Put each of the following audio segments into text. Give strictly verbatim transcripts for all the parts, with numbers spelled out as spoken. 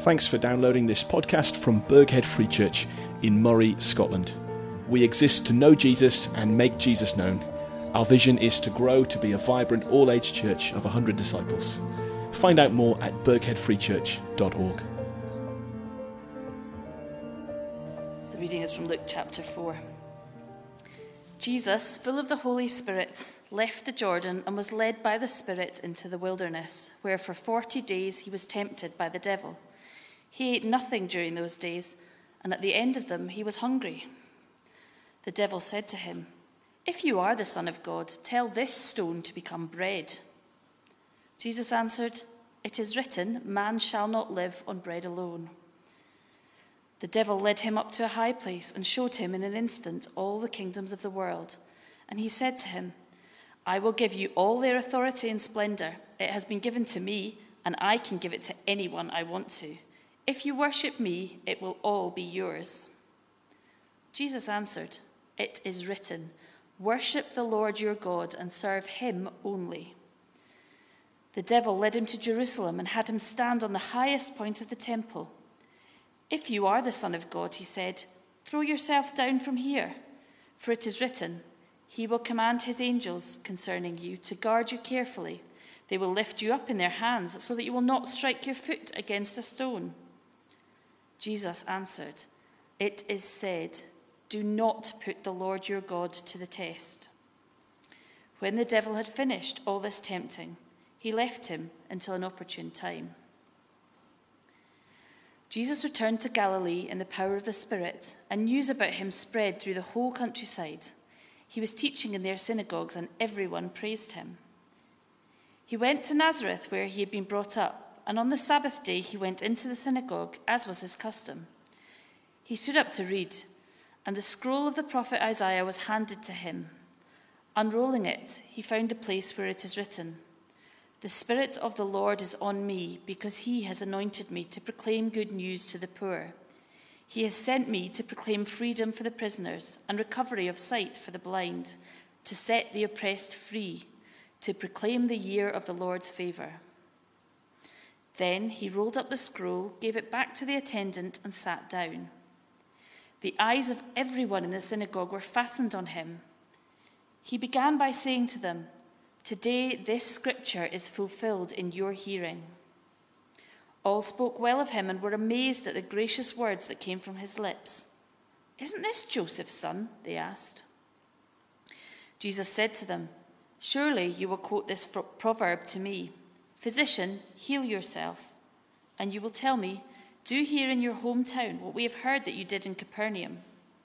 Thanks for downloading this podcast from Burghead Free Church in Moray, Scotland. We exist to know Jesus and make Jesus known. Our vision is to grow to be a vibrant all-age church of one hundred disciples. Find out more at burghead free church dot org. The reading is from Luke chapter four. Jesus, full of the Holy Spirit, left the Jordan and was led by the Spirit into the wilderness, where for forty days he was tempted by the devil. He ate nothing during those days, and at the end of them he was hungry. The devil said to him, "If you are the Son of God, tell this stone to become bread." Jesus answered, "It is written, man shall not live on bread alone." The devil led him up to a high place and showed him in an instant all the kingdoms of the world. And he said to him, "I will give you all their authority and splendor. It has been given to me, and I can give it to anyone I want to. If you worship me, it will all be yours." Jesus answered, "It is written, worship the Lord your God and serve him only." The devil led him to Jerusalem and had him stand on the highest point of the temple. "If you are the Son of God," he said, "throw yourself down from here. For it is written, he will command his angels concerning you to guard you carefully. They will lift you up in their hands so that you will not strike your foot against a stone." Jesus answered, "It is said, do not put the Lord your God to the test." When the devil had finished all this tempting, he left him until an opportune time. Jesus returned to Galilee in the power of the Spirit, and news about him spread through the whole countryside. He was teaching in their synagogues, and everyone praised him. He went to Nazareth, where he had been brought up, and on the Sabbath day he went into the synagogue, as was his custom. He stood up to read, and the scroll of the prophet Isaiah was handed to him. Unrolling it, he found the place where it is written, "The Spirit of the Lord is on me, because he has anointed me to proclaim good news to the poor. He has sent me to proclaim freedom for the prisoners and recovery of sight for the blind, to set the oppressed free, to proclaim the year of the Lord's favour." Then he rolled up the scroll, gave it back to the attendant, and sat down. The eyes of everyone in the synagogue were fastened on him. He began by saying to them, "Today this scripture is fulfilled in your hearing." All spoke well of him and were amazed at the gracious words that came from his lips. "Isn't this Joseph's son?" they asked. Jesus said to them, "Surely you will quote this proverb to me, 'Physician, heal yourself.' And you will tell me, 'Do here in your hometown what we have heard that you did in Capernaum.'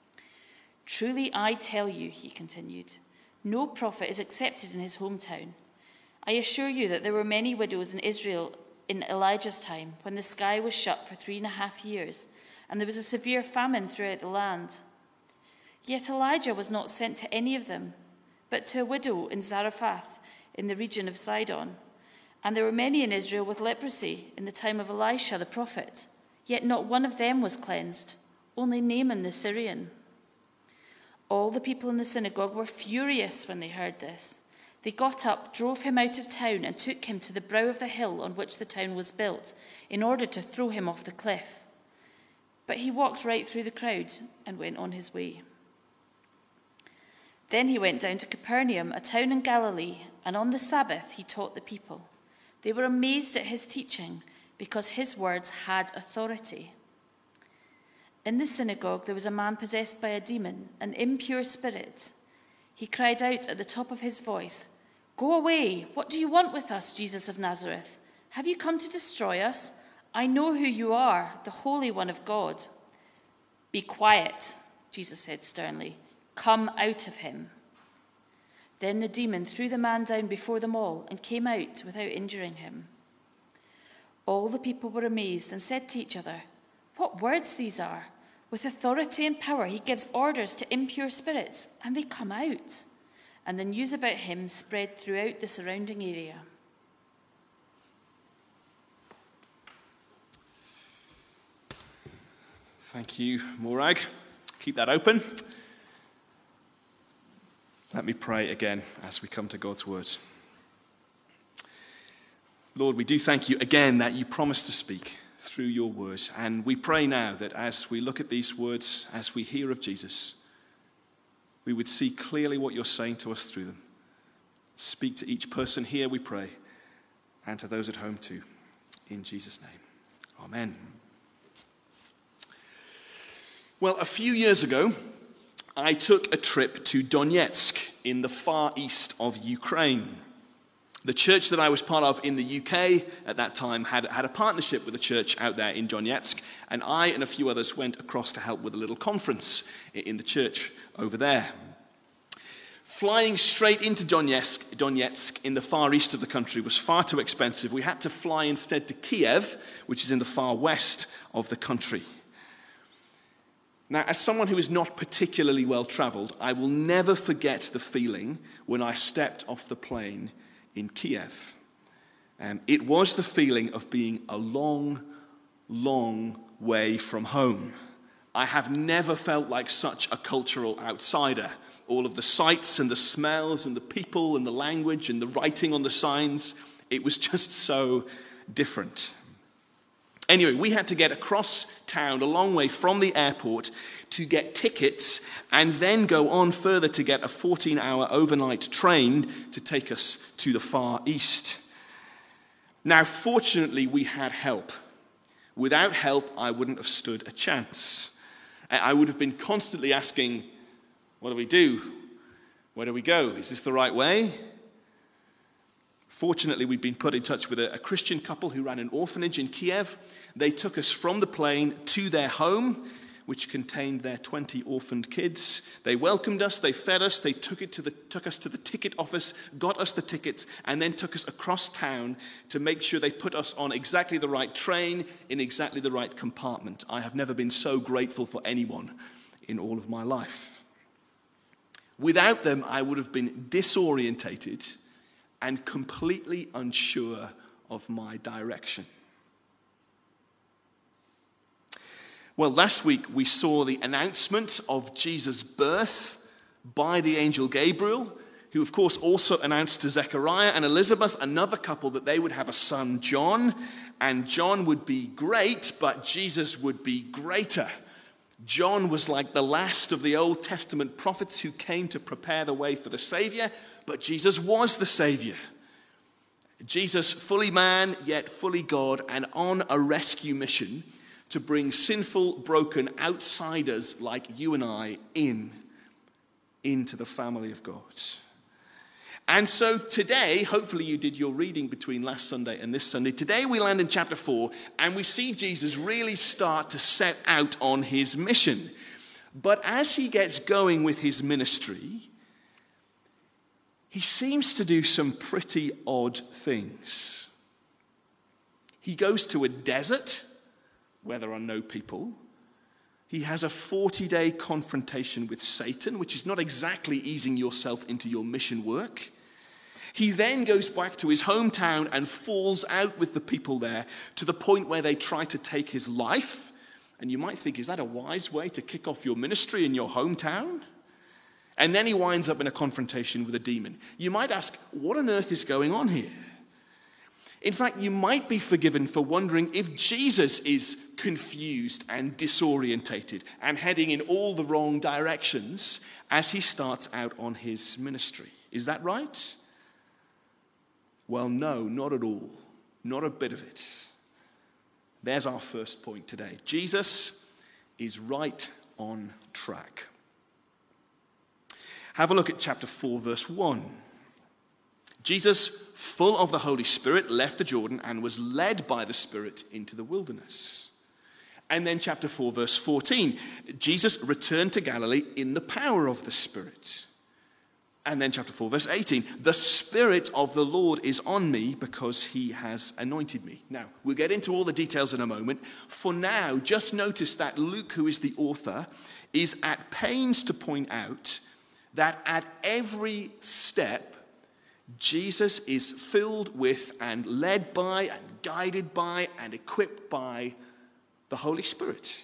Truly I tell you," he continued, "no prophet is accepted in his hometown. I assure you that there were many widows in Israel in Elijah's time, when the sky was shut for three and a half years, and there was a severe famine throughout the land. Yet Elijah was not sent to any of them, but to a widow in Zarephath in the region of Sidon. And there were many in Israel with leprosy in the time of Elisha the prophet, yet not one of them was cleansed, only Naaman the Syrian." All the people in the synagogue were furious when they heard this. They got up, drove him out of town, and took him to the brow of the hill on which the town was built, in order to throw him off the cliff. But he walked right through the crowd and went on his way. Then he went down to Capernaum, a town in Galilee, and on the Sabbath he taught the people. They were amazed at his teaching, because his words had authority. In the synagogue there was a man possessed by a demon, an impure spirit. He cried out at the top of his voice, "Go away! What do you want with us, Jesus of Nazareth? Have you come to destroy us? I know who you are, the Holy One of God." "Be quiet," Jesus said sternly. "Come out of him." Then the demon threw the man down before them all and came out without injuring him. All the people were amazed and said to each other, "What words these are! With authority and power he gives orders to impure spirits, and they come out." And the news about him spread throughout the surrounding area. Thank you, Morag. Keep that open. Let me pray again as we come to God's word. Lord, we do thank you again that you promise to speak. through your word. And we pray now that as we look at these words, as we hear of Jesus, we would see clearly what you're saying to us through them. Speak to each person here, we pray, and to those at home too. In Jesus' name, amen. Well, a few years ago, I took a trip to Donetsk in the far east of Ukraine. The church that I was part of in the U K at that time had, had a partnership with a church out there in Donetsk, and I and a few others went across to help with a little conference in the church over there. Flying straight into Donetsk, Donetsk in the far east of the country was far too expensive. We had to fly instead to Kiev, which is in the far west of the country. Now, as someone who is not particularly well-traveled, I will never forget the feeling when I stepped off the plane in Kiev. Um, it was the feeling of being a long, long way from home. I have never felt like such a cultural outsider. All of the sights and the smells and the people and the language and the writing on the signs, it was just so different. Anyway, we had to get across town a long way from the airport to get tickets and then go on further to get a fourteen-hour overnight train to take us to the far east. Now, fortunately, we had help. Without help, I wouldn't have stood a chance. I would have been constantly asking, what do we do? Where do we go? Is this the right way? Fortunately, we'd been put in touch with a, a Christian couple who ran an orphanage in Kiev. They took us from the plane to their home, which contained their twenty orphaned kids. They welcomed us, they fed us, they took it to the took us to the ticket office, got us the tickets, and then took us across town to make sure they put us on exactly the right train in exactly the right compartment. I have never been so grateful for anyone in all of my life. Without them, I would have been disorientated and completely unsure of my direction. Well, last week we saw the announcement of Jesus' birth by the angel Gabriel, who of course also announced to Zechariah and Elizabeth, another couple, that they would have a son, John, and John would be great, but Jesus would be greater. John was like the last of the Old Testament prophets who came to prepare the way for the Savior, but Jesus was the Savior. Jesus, fully man, yet fully God, and on a rescue mission to bring sinful, broken outsiders like you and I in, into the family of God. And so today, hopefully you did your reading between last Sunday and this Sunday. Today we land in chapter four, and we see Jesus really start to set out on his mission. But as he gets going with his ministry, he seems to do some pretty odd things. He goes to a desert where there are no people. He has a forty-day confrontation with Satan, which is not exactly easing yourself into your mission work. He then goes back to his hometown and falls out with the people there to the point where they try to take his life. And you might think, is that a wise way to kick off your ministry in your hometown? And then he winds up in a confrontation with a demon. You might ask, what on earth is going on here? In fact, you might be forgiven for wondering if Jesus is confused and disorientated and heading in all the wrong directions as he starts out on his ministry. Is that right? Well, no, not at all. Not a bit of it. There's our first point today. Jesus is right on track. Have a look at chapter four, verse one. Jesus, full of the Holy Spirit, left the Jordan and was led by the Spirit into the wilderness. And then chapter four, verse fourteen, Jesus returned to Galilee in the power of the Spirit. And then chapter four, verse eighteen, the Spirit of the Lord is on me because he has anointed me. Now, we'll get into all the details in a moment. For now, just notice that Luke, who is the author, is at pains to point out that at every step, Jesus is filled with and led by and guided by and equipped by the Holy Spirit.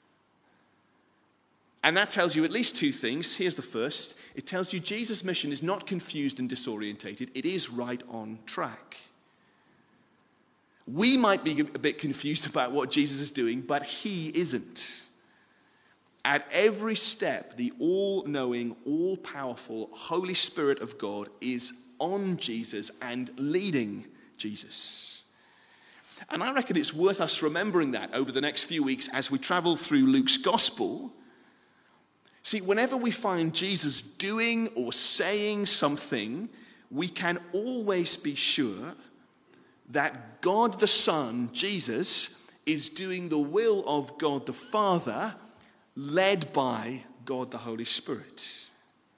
And that tells you at least two things. Here's the first. It tells you Jesus' mission is not confused and disorientated. It is right on track. We might be a bit confused about what Jesus is doing, but he isn't. At every step, the all-knowing, all-powerful Holy Spirit of God is on Jesus and leading Jesus. And I reckon it's worth us remembering that over the next few weeks as we travel through Luke's gospel. See, whenever we find Jesus doing or saying something, we can always be sure that God the Son, Jesus, is doing the will of God the Father, led by God the Holy Spirit.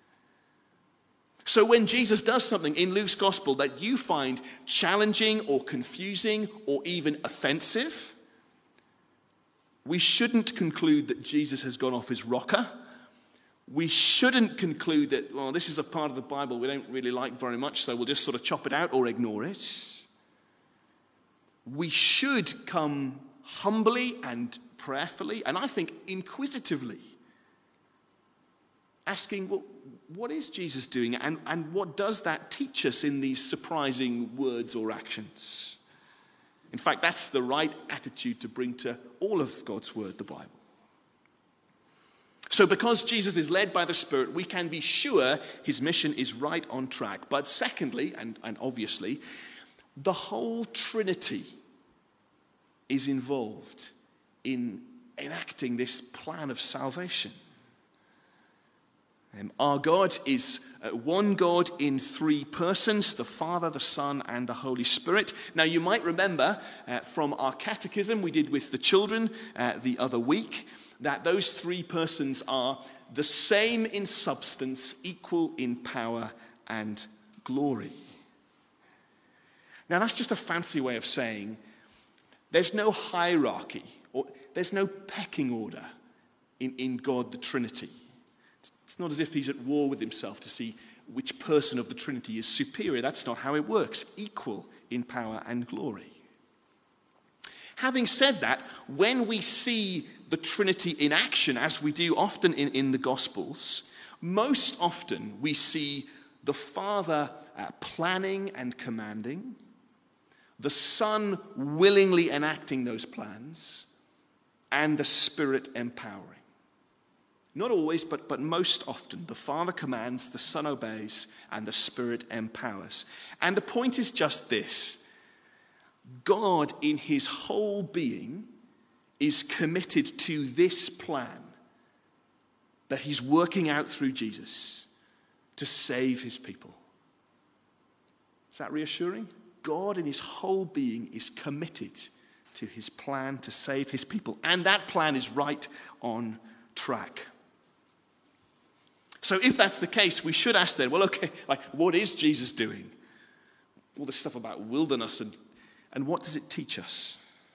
So when Jesus does something in Luke's gospel that you find challenging or confusing or even offensive, we shouldn't conclude that Jesus has gone off his rocker. We shouldn't conclude that, well, this is a part of the Bible we don't really like very much, so we'll just sort of chop it out or ignore it. We should come humbly and prayerfully, and I think inquisitively, asking, well, what is Jesus doing, and, and what does that teach us in these surprising words or actions? In fact, that's the right attitude to bring to all of God's word, the Bible. So because Jesus is led by the Spirit, we can be sure his mission is right on track. But secondly, and, and obviously, the whole Trinity is involved in enacting this plan of salvation. Um, our God is uh, one God in three persons, the Father, the Son, and the Holy Spirit. Now you might remember uh, from our catechism we did with the children uh, the other week, that those three persons are the same in substance, equal in power and glory. Now that's just a fancy way of saying there's no hierarchy, or there's no pecking order in, in God the Trinity. It's not as if he's at war with himself to see which person of the Trinity is superior. That's not how it works. Equal in power and glory. Having said that, when we see the Trinity in action, as we do often in, in the Gospels, most often we see the Father uh, planning and commanding, the Son willingly enacting those plans, and the Spirit empowering. Not always, but, but most often, the Father commands, the Son obeys, and the Spirit empowers. And the point is just this. God, in his whole being, is committed to this plan that he's working out through Jesus to save his people. Is that reassuring? God, in his whole being, is committed to his plan to save his people. And that plan is right on track. So if that's the case, we should ask then, well, okay, like, what is Jesus doing? All this stuff about wilderness, and, and what does it teach us?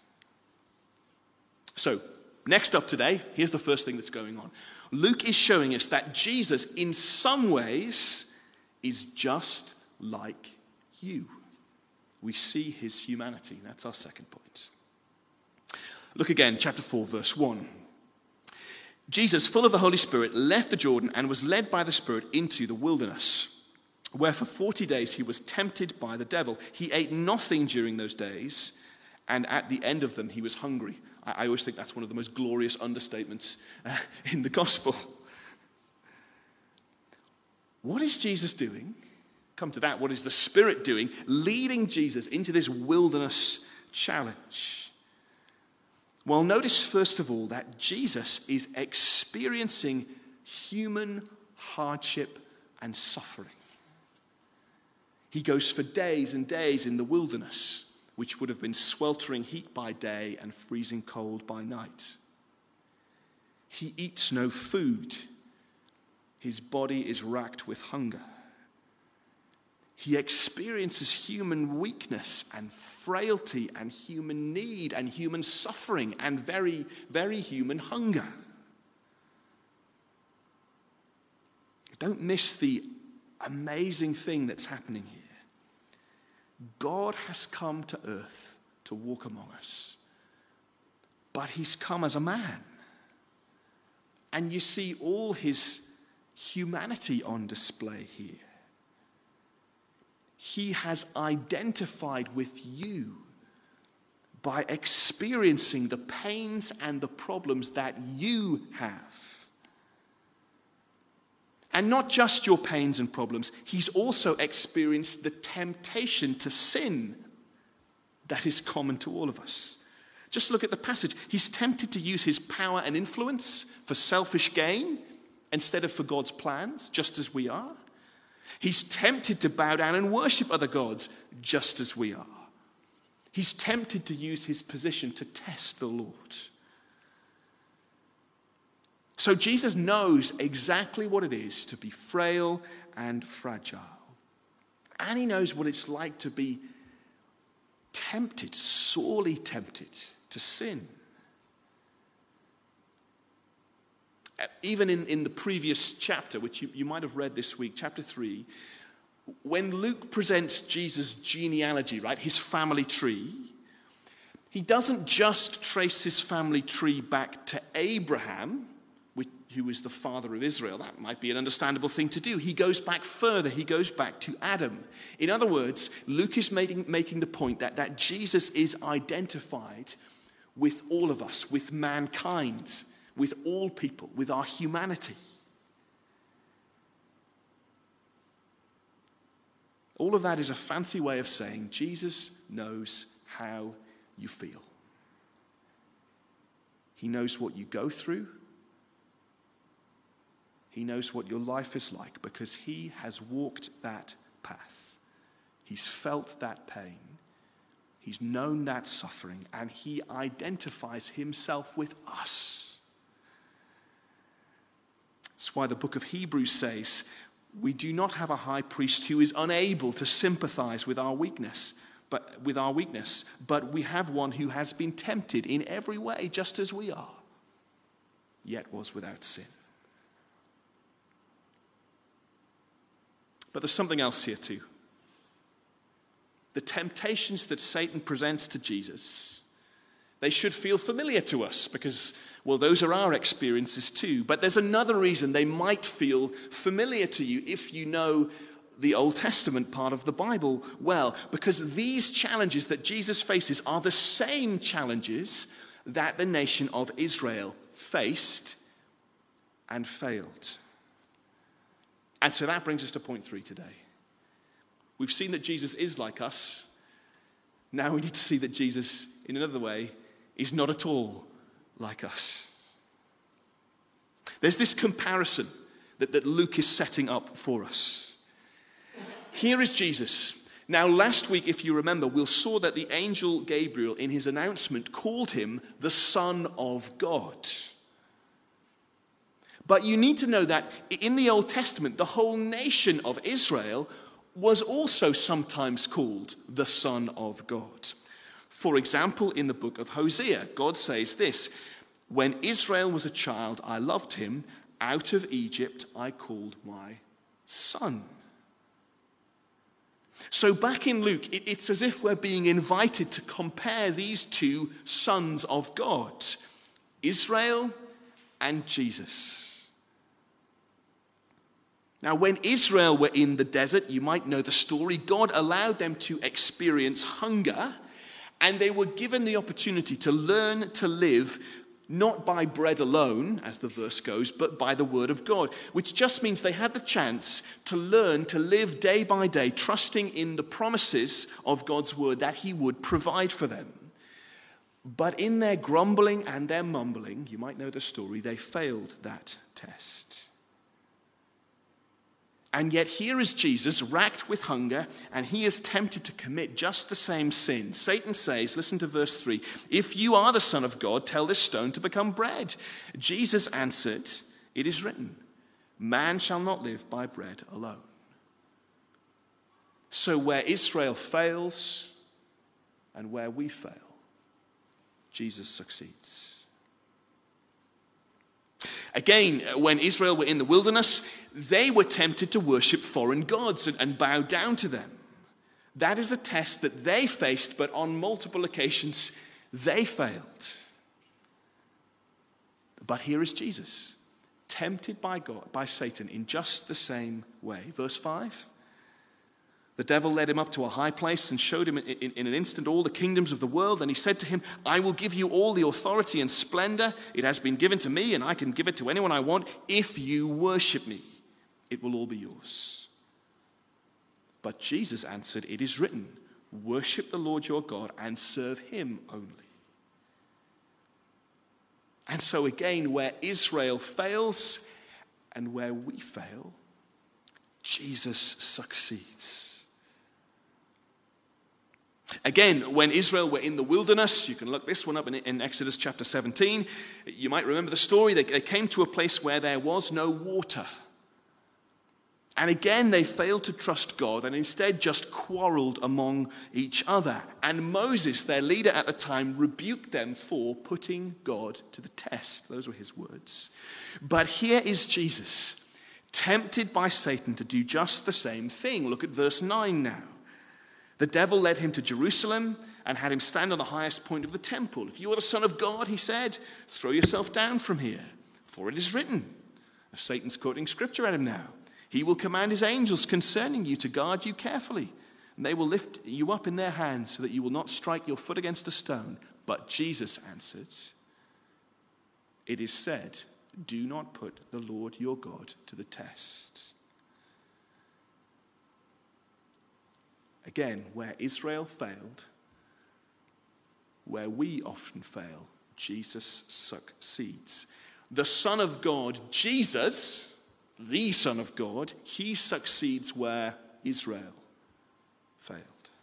So, next up today, here's the first thing that's going on. Luke is showing us that Jesus, in some ways, is just like you. We see his humanity. That's our second point. Look again, chapter four, verse one. Jesus, full of the Holy Spirit, left the Jordan and was led by the Spirit into the wilderness, where for forty days he was tempted by the devil. He ate nothing during those days, and at the end of them he was hungry. I, I always think that's one of the most glorious understatements uh, in the gospel. What is Jesus doing? Come to that. What is the Spirit doing? Leading Jesus into this wilderness challenge. Well, notice first of all that Jesus is experiencing human hardship and suffering. He goes for days and days in the wilderness, which would have been sweltering heat by day and freezing cold by night. He eats no food. His body is racked with hunger. He experiences human weakness and frailty and human need and human suffering and very, very human hunger. Don't miss the amazing thing that's happening here. God has come to earth to walk among us, but he's come as a man. And you see all his humanity on display here. He has identified with you by experiencing the pains and the problems that you have. And not just your pains and problems, he's also experienced the temptation to sin that is common to all of us. Just look at the passage. He's tempted to use his power and influence for selfish gain instead of for God's plans, just as we are. He's tempted to bow down and worship other gods, just as we are. He's tempted to use his position to test the Lord. So Jesus knows exactly what it is to be frail and fragile. And he knows what it's like to be tempted, sorely tempted to sin. Even in, in the previous chapter, which you, you might have read this week, chapter three, when Luke presents Jesus' genealogy, right, his family tree, he doesn't just trace his family tree back to Abraham, which, who was the father of Israel. That might be an understandable thing to do. He goes back further. He goes back to Adam. In other words, Luke is making, making the point that, that Jesus is identified with all of us, with mankind, with all people, with our humanity. All of that is a fancy way of saying Jesus knows how you feel. He knows what you go through. He knows what your life is like because he has walked that path. He's felt that pain. He's known that suffering, and he identifies himself with us. That's why the book of Hebrews says, we do not have a high priest who is unable to sympathize with our weakness, but with our weakness, but we have one who has been tempted in every way, just as we are, yet was without sin. But there's something else here too. The temptations that Satan presents to Jesus, they should feel familiar to us because, well, those are our experiences too. But there's another reason they might feel familiar to you if you know the Old Testament part of the Bible well, because these challenges that Jesus faces are the same challenges that the nation of Israel faced and failed. And so that brings us to point three today. We've seen that Jesus is like us. Now we need to see that Jesus, in another way, is not at all like us. There's this comparison that, that Luke is setting up for us. Here is Jesus. Now, last week, if you remember, we saw that the angel Gabriel, in his announcement, called him the Son of God. But you need to know that in the Old Testament, the whole nation of Israel was also sometimes called the Son of God. For example, in the book of Hosea, God says this, when Israel was a child, I loved him. Out of Egypt, I called my son. So back in Luke, it's as if we're being invited to compare these two sons of God, Israel and Jesus. Now, when Israel were in the desert, you might know the story, God allowed them to experience hunger, and they were given the opportunity to learn to live not by bread alone, as the verse goes, but by the word of God, which just means they had the chance to learn to live day by day, trusting in the promises of God's word that he would provide for them. But in their grumbling and their mumbling, you might know the story, they failed that test. And yet here is Jesus, racked with hunger, and he is tempted to commit just the same sin. Satan says, listen to verse three, if you are the Son of God, tell this stone to become bread. Jesus answered, it is written, man shall not live by bread alone. So where Israel fails and where we fail, Jesus succeeds. Again, when Israel were in the wilderness, they were tempted to worship foreign gods and, and bow down to them. That is a test that they faced, but on multiple occasions, they failed. But here is Jesus, tempted by God, by Satan in just the same way. Verse five, The devil led him up to a high place and showed him in, in, in an instant all the kingdoms of the world. And he said to him, I will give you all the authority and splendor. It has been given to me, and I can give it to anyone I want. If you worship me, it will all be yours. But Jesus answered, it is written, worship the Lord your God and serve him only. And so again, where Israel fails and where we fail, Jesus succeeds. Again, when Israel were in the wilderness, you can look this one up in, in Exodus chapter seventeen. You might remember the story. They, they came to a place where there was no water. And again, they failed to trust God and instead just quarreled among each other. And Moses, their leader at the time, rebuked them for putting God to the test. Those were his words. But here is Jesus, tempted by Satan to do just the same thing. Look at verse nine now. The devil led him to Jerusalem and had him stand on the highest point of the temple. If you are the Son of God, he said, throw yourself down from here, for it is written. Satan's quoting scripture at him now. He will command his angels concerning you to guard you carefully, and they will lift you up in their hands so that you will not strike your foot against a stone. But Jesus answered, it is said, do not put the Lord your God to the test. Again, where Israel failed, where we often fail, Jesus succeeds. The Son of God, Jesus, the Son of God, he succeeds where Israel failed.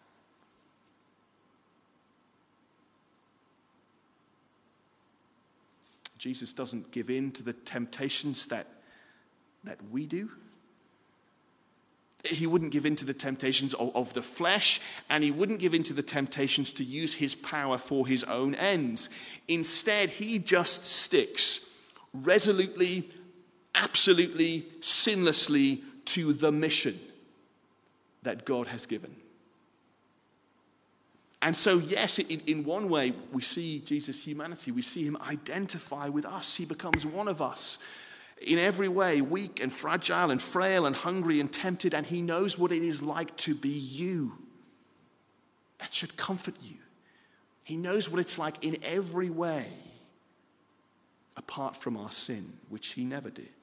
Jesus doesn't give in to the temptations that, that we do. He wouldn't give in to the temptations of, of the flesh, and he wouldn't give in to the temptations to use his power for his own ends. Instead, he just sticks resolutely, absolutely, sinlessly to the mission that God has given. And so, yes, in, in one way, we see Jesus' humanity. We see him identify with us. He becomes one of us. In every way, weak and fragile and frail and hungry and tempted, and he knows what it is like to be you. That should comfort you. He knows what it's like in every way, apart from our sin, which he never did.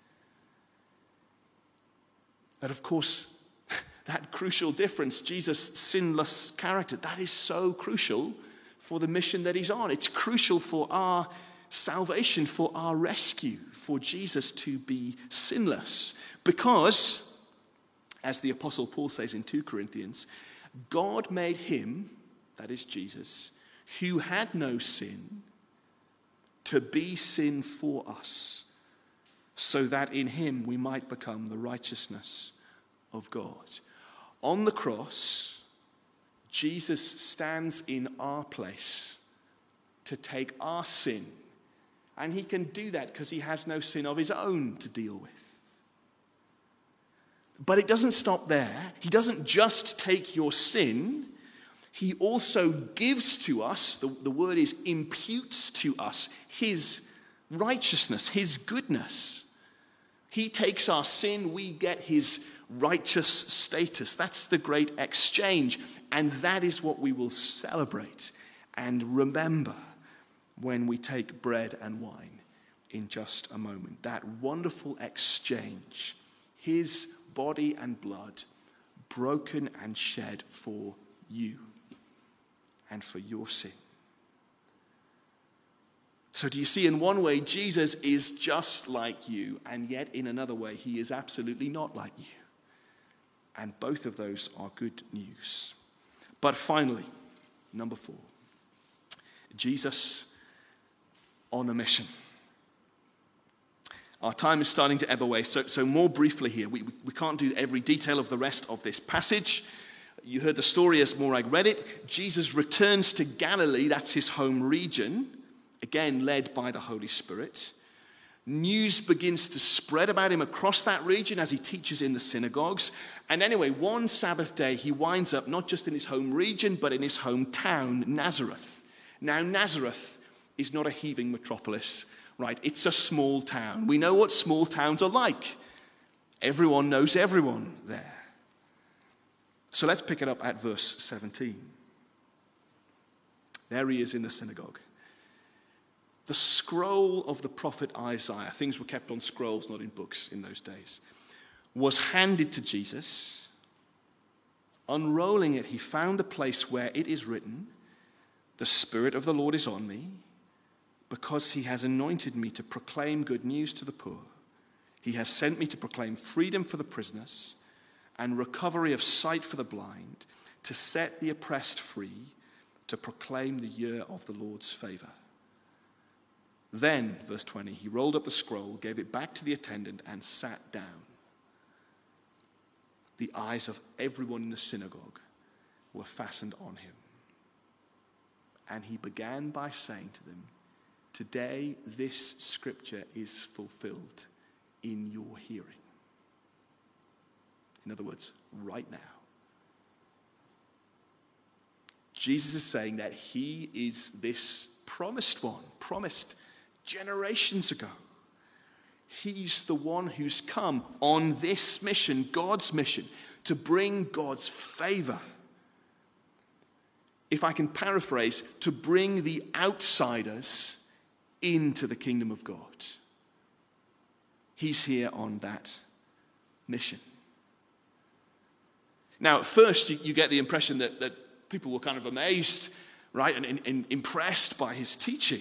But of course, that crucial difference, Jesus' sinless character, that is so crucial for the mission that he's on. It's crucial for our salvation, for our rescue, for Jesus to be sinless. Because, as the Apostle Paul says in Second Corinthians, God made him, that is Jesus, who had no sin, to be sin for us, so that in him we might become the righteousness of God. On the cross, Jesus stands in our place to take our sin. And he can do that because he has no sin of his own to deal with. But it doesn't stop there. He doesn't just take your sin. He also gives to us, the, the word is imputes to us, his righteousness, his goodness. He takes our sin, we get his righteous status. That's the great exchange. And that is what we will celebrate and remember when we take bread and wine in just a moment. That wonderful exchange, his body and blood broken and shed for you and for your sin. So do you see, in one way, Jesus is just like you, and yet in another way, he is absolutely not like you. And both of those are good news. But finally, number four, Jesus on a mission. Our time is starting to ebb away, so, so more briefly here. We, we can't do every detail of the rest of this passage. You heard the story as Morag read it. Jesus returns to Galilee, that's his home region, again led by the Holy Spirit. News begins to spread about him across that region as he teaches in the synagogues. And anyway, one Sabbath day, he winds up not just in his home region, but in his hometown, Nazareth. Now, Nazareth is not a heaving metropolis, right? It's a small town. We know what small towns are like. Everyone knows everyone there. So let's pick it up at verse seventeen. There he is in the synagogue. The scroll of the prophet Isaiah, things were kept on scrolls, not in books in those days, was handed to Jesus. Unrolling it, he found the place where it is written, "The Spirit of the Lord is on me, because he has anointed me to proclaim good news to the poor. He has sent me to proclaim freedom for the prisoners and recovery of sight for the blind, to set the oppressed free, to proclaim the year of the Lord's favor." Then, verse twenty, he rolled up the scroll, gave it back to the attendant, and sat down. The eyes of everyone in the synagogue were fastened on him. And he began by saying to them, "Today this scripture is fulfilled in your hearing." In other words, right now. Jesus is saying that he is this promised one, promised generations ago. He's the one who's come on this mission, God's mission, to bring God's favor. If I can paraphrase, to bring the outsiders into the kingdom of God. He's here on that mission. Now, at first, you, you get the impression that, that people were kind of amazed, right, and, and, and impressed by his teaching.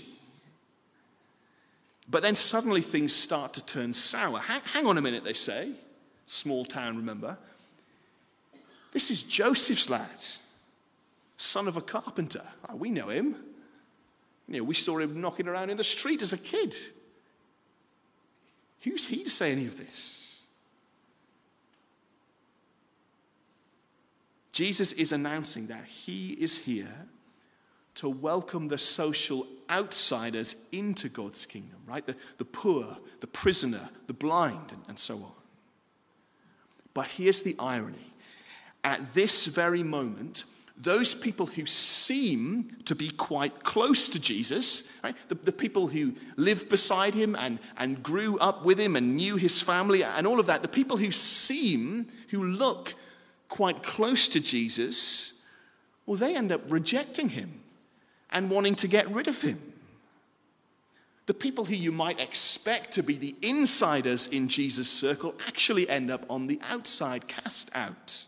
But then suddenly things start to turn sour. Hang, hang on a minute, they say. Small town, remember. This is Joseph's lad, son of a carpenter. Oh, we know him. You know, we saw him knocking around in the street as a kid. Who's he to say any of this? Jesus is announcing that he is here to welcome the social outsiders into God's kingdom, right? The, the poor, the prisoner, the blind, and, and so on. But here's the irony. At this very moment, those people who seem to be quite close to Jesus, right? the, the people who lived beside him and, and grew up with him and knew his family and all of that, the people who seem, who look quite close to Jesus, well, they end up rejecting him and wanting to get rid of him. The people who you might expect to be the insiders in Jesus' circle actually end up on the outside, cast out.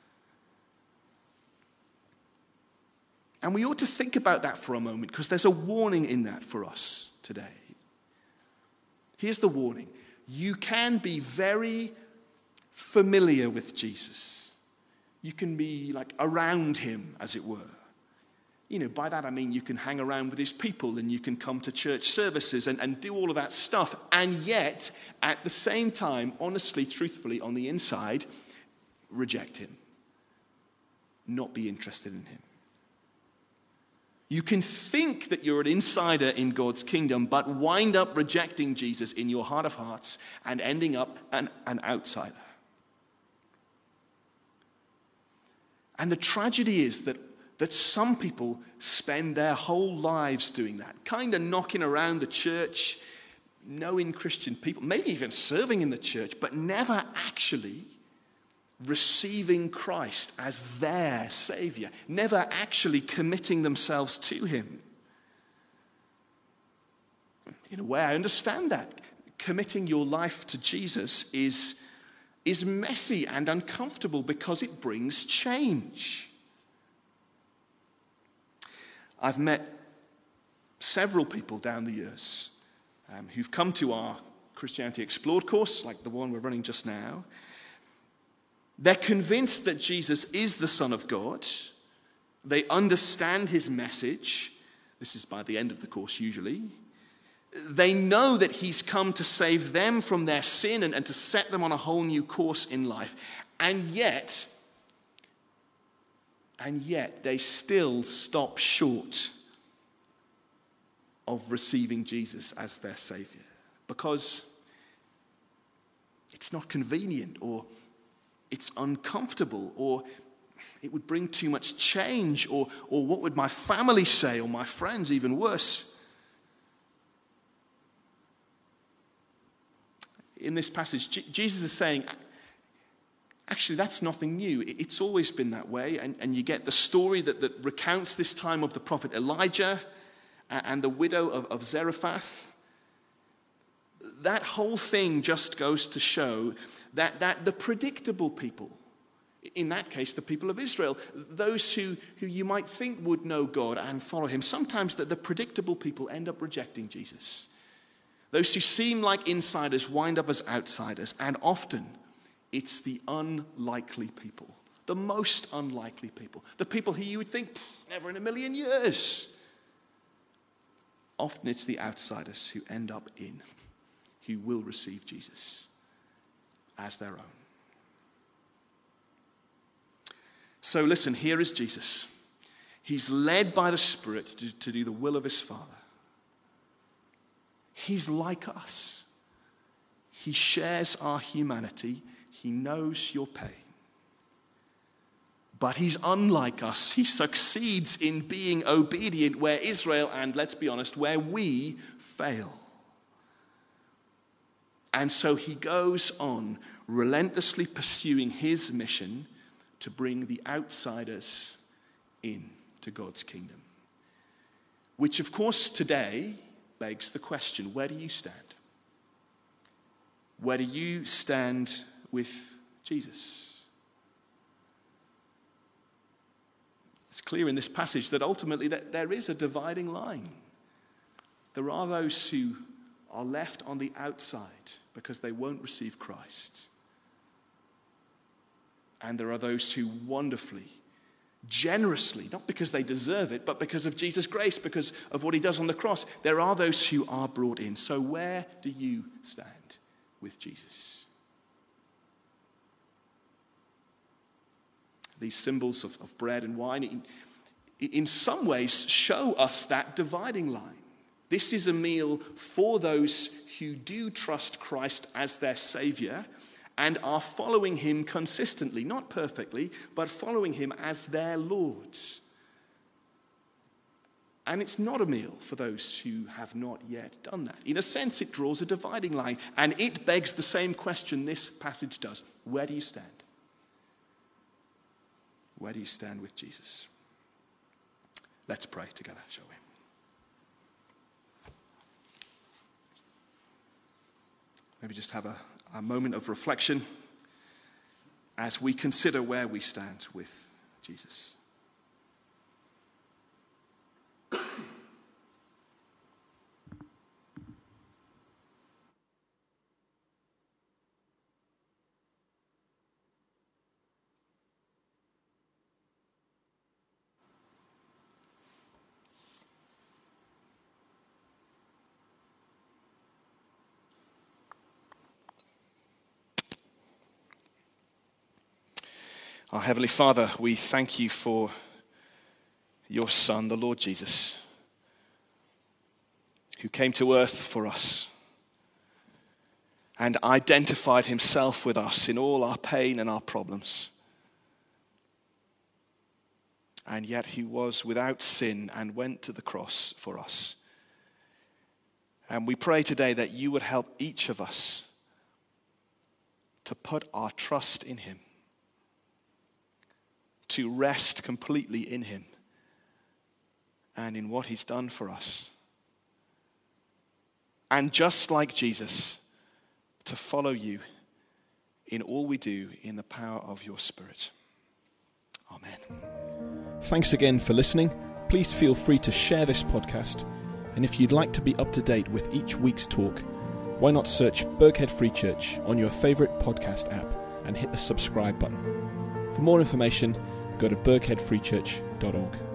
And we ought to think about that for a moment, because there's a warning in that for us today. Here's the warning. You can be very familiar with Jesus. You can be like around him, as it were. You know, by that I mean you can hang around with his people and you can come to church services and, and do all of that stuff. And yet, at the same time, honestly, truthfully, on the inside, reject him. Not be interested in him. You can think that you're an insider in God's kingdom, but wind up rejecting Jesus in your heart of hearts and ending up an, an outsider. And the tragedy is that, that some people spend their whole lives doing that, kind of knocking around the church, knowing Christian people, maybe even serving in the church, but never actually receiving Christ as their Savior, never actually committing themselves to him. In a way, I understand that. Committing your life to Jesus is, is messy and uncomfortable because it brings change. I've met several people down the years um, who've come to our Christianity Explored course, like the one we're running just now. They're convinced that Jesus is the Son of God. They understand his message. This is by the end of the course usually. They know that he's come to save them from their sin and, and to set them on a whole new course in life. And yet, and yet they still stop short of receiving Jesus as their Savior because it's not convenient, or it's uncomfortable, or it would bring too much change, or, or what would my family say, or my friends, even worse. In this passage, Jesus is saying, Actually, that's nothing new. It's always been that way. And, and you get the story that, that recounts this time of the prophet Elijah and the widow of, of Zarephath. That whole thing just goes to show that, that the predictable people, in that case, the people of Israel, those who, who you might think would know God and follow him, sometimes that the predictable people end up rejecting Jesus. Those who seem like insiders wind up as outsiders, and often it's the unlikely people, the most unlikely people, the people who you would think, never in a million years. Often it's the outsiders who end up in, who will receive Jesus as their own. So listen, here is Jesus. He's led by the Spirit to, to do the will of his Father. He's like us. He shares our humanity. He knows your pain. But he's unlike us. He succeeds in being obedient where Israel, and let's be honest, where we fail. And so he goes on relentlessly pursuing his mission to bring the outsiders in to God's kingdom. Which, of course, today begs the question, where do you stand? Where do you stand with Jesus? It's clear in this passage that ultimately that there is a dividing line. There are those who are left on the outside because they won't receive Christ. And there are those who wonderfully, generously, not because they deserve it, but because of Jesus' grace, because of what he does on the cross, there are those who are brought in. So where do you stand with Jesus? These symbols of, of bread and wine, in, in some ways, show us that dividing line. This is a meal for those who do trust Christ as their Savior and are following him consistently, not perfectly, but following him as their Lord. And it's not a meal for those who have not yet done that. In a sense, it draws a dividing line, and it begs the same question this passage does. Where do you stand? Where do you stand with Jesus? Let's pray together, shall we? Maybe just have a, a moment of reflection as we consider where we stand with Jesus. Our Heavenly Father, we thank you for your Son, the Lord Jesus, who came to earth for us and identified himself with us in all our pain and our problems. And yet he was without sin and went to the cross for us. And we pray today that you would help each of us to put our trust in him, to rest completely in him and in what he's done for us. And just like Jesus, to follow you in all we do in the power of your Spirit. Amen. Thanks again for listening. Please feel free to share this podcast. And if you'd like to be up to date with each week's talk, why not search Birkhead Free Church on your favourite podcast app and hit the subscribe button. For more information, go to birkhead free church dot org.